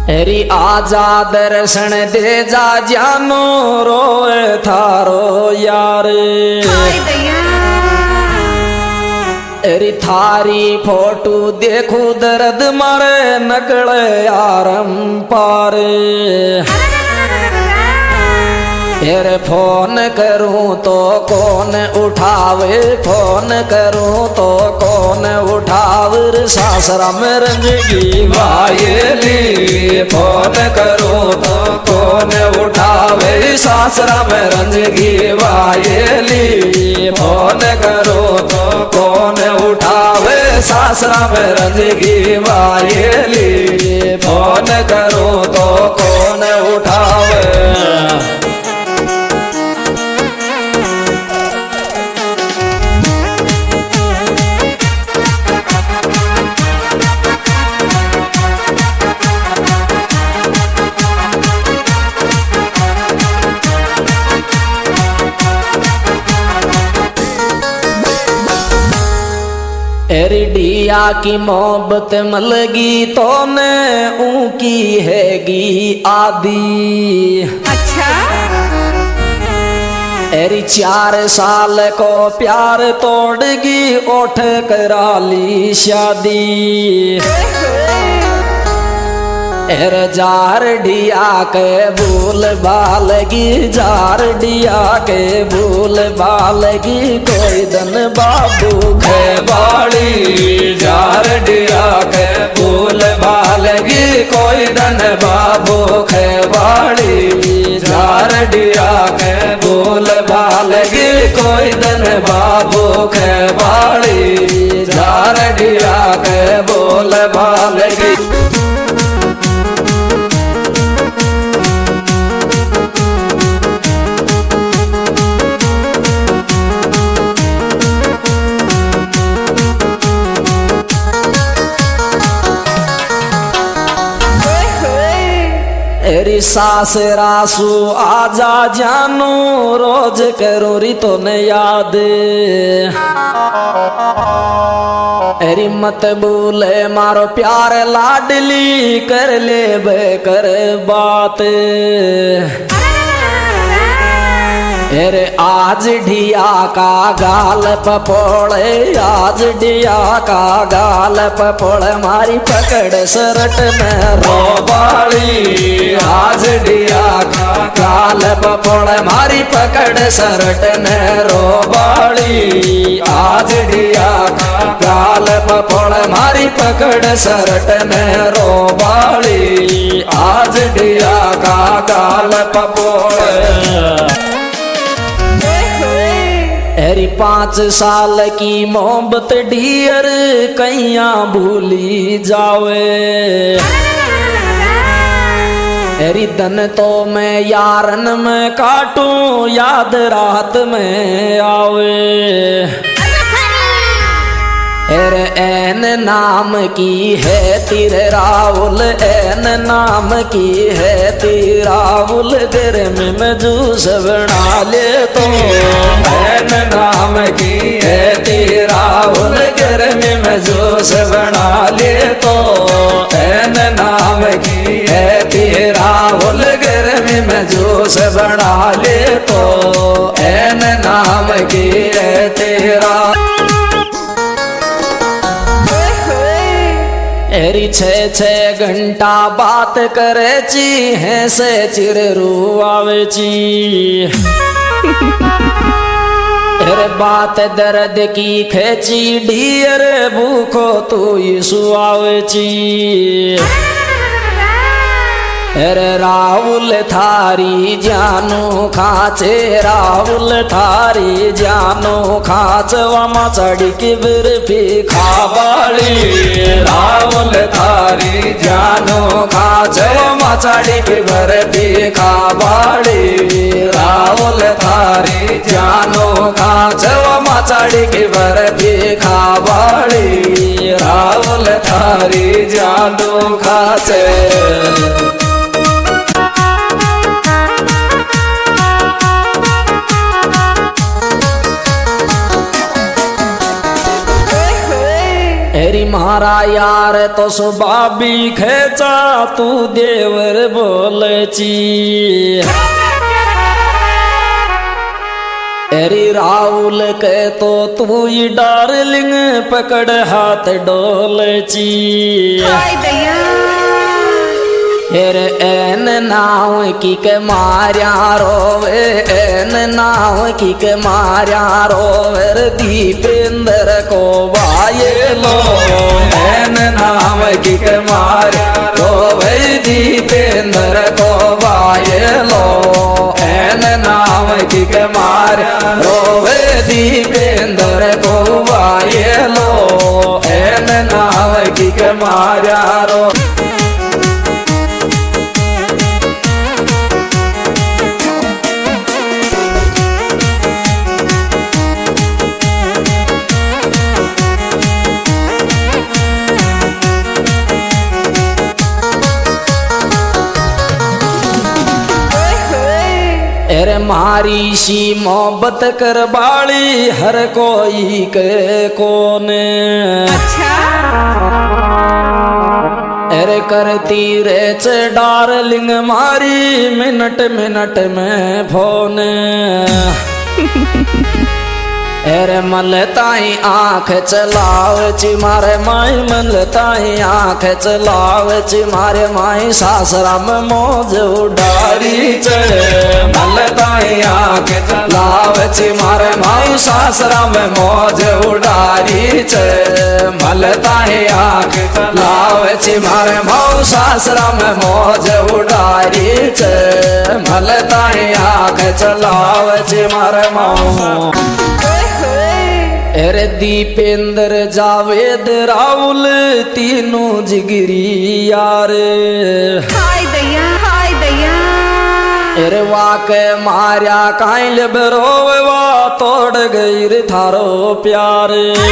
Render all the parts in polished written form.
एरी आजा दर्शन दे जा जानो रोए थारो यार। एरी थारी फोटो देखू दर्द मारे नकले आरम पार। फिर फोन करूं तो कौन उठावे, फोन करूं तो कौन उठावे। सासरा में रंजगी वायली, फोन करूं तो कौन उठावे। सासरा में रंजगी वायली, फोन करूं तो कौन उठावे। सासरा में रंजगी वायली, फोन करूं तो कौन उठावे। एरी डिया की मोहब्बत मलगी तो ने ऊकी हैगी आदि। अच्छा। एरी 4 साल को प्यार तोड़गी ओठ कराली शादी। एर जार डिया के भूल बालगी, जार डिया के भूल बालगी। कोई दन बाबू के बाड़ी, जार डिया के भूल बालगी। कोई दन बाबू के बाड़ी, जार डिया के भूल बालगी। कोई दन बाबू के बाड़ी, जार डिया के भूल बालगी। एरी सास रासू आजा जानू रोज करो री तो न याद। एरी मत भूले मारो प्यार लाडली, कर ले बेकर बात। एरे आज ढिया का गाल पपोड़े, आज ढिया का गाल पपोड़े। मारी पकड़ सरट में रोबाली, आज ढिया का गाल पपोड़े। मारी पकड़ सरट में रोबाली, आज ढिया का गाल पपोड़े। मारी पकड़ सरट में रोबाली, आज ढिया का गाल पपोड़े। एरी 5 साल की मोहब्बत डियर कैया भूली जावे। एरी दन तो मैं यारन में काटूं, याद रात में आवे। एरे एन नाम की है तेरे राहुल, एन नाम की है तेरे राहुल। गर्मी में जूस बना ले तो, एन नाम की है तेरे राहुल। गर्मी में जूस बना ले तो, एन नाम की है तेरे राहुल। गर्मी में जूस बना ले तो, एन नाम की है तेरा। एरी 6 घंटा बात करे ची, है से चिररू आवे ची। एरे बात दर्द की खेची डियर, भूखो तू यीशु आवे ची। अरे राहुल थारी जानू खाचे, राहुल थारी जानू खाच। वमा चढ़ी की बर्फी खाबाड़ी, राहुल थारी जानू खाच। वमा चढ़ी की बर्फी खाबाड़ी, राहुल थारी जानू खाच। वमा चढ़ी की बर्फी खाबाड़ी, राहुल थारी जानू खाचे। मारा यार तो सुबह भी खेचा तू देवर बोलची अरे राहुल के तो तू ही डार्लिंग पकड़ हाथ डोलची फिर एन नाव की के मार्या रोवे एन नाव की के मार्या रोवे दीपेंद्र को वाये लो एन नाव की के मार्या रोवे दीपेंद्र को वाये लो एन नाव की के मार्या रोवे दीपेंद्र को वाये लो एन नाव की के मार्या रो अरे मारी सी मोहब्बत कर बाली हर कोई के कोने अरे करती रे चे डार्लिंग मारी मिनट मिनट में फोन अरे मलताई आँख चलावची मारे माई मलताई आँख चलावची मारे माई सासरा में मौज उडारी चे मलताई आँख चलावची मारे माई सासरा में मौज उडारी चे मलताई आँख चलावची मारे माई सासरा में मौज उडारी चे मलताई आँख चलावची मारे माऊ अरे दीपेंद्र जावेद राहुल तीनों जिगरी यार हाय दैया अरे वाके मार्या काइल बरोवा तोड़ गई रे थारो प्यार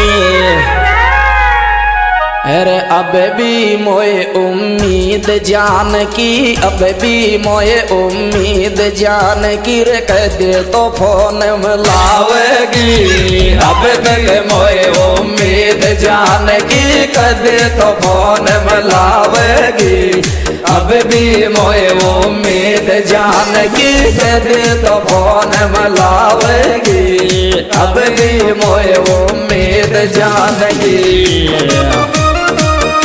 अरे अब भी मोए उम्मीद जान की अब भी मोए उम्मीद जान की रे कह दे तो फोन मिलावेगी अब तक मोए उम्मीद जान की कह दे तो फोन मिलावेगी अब भी मोए उम्मीद जान की कह दे तो फोन मिलावेगी अब भी मोए उम्मीद जान की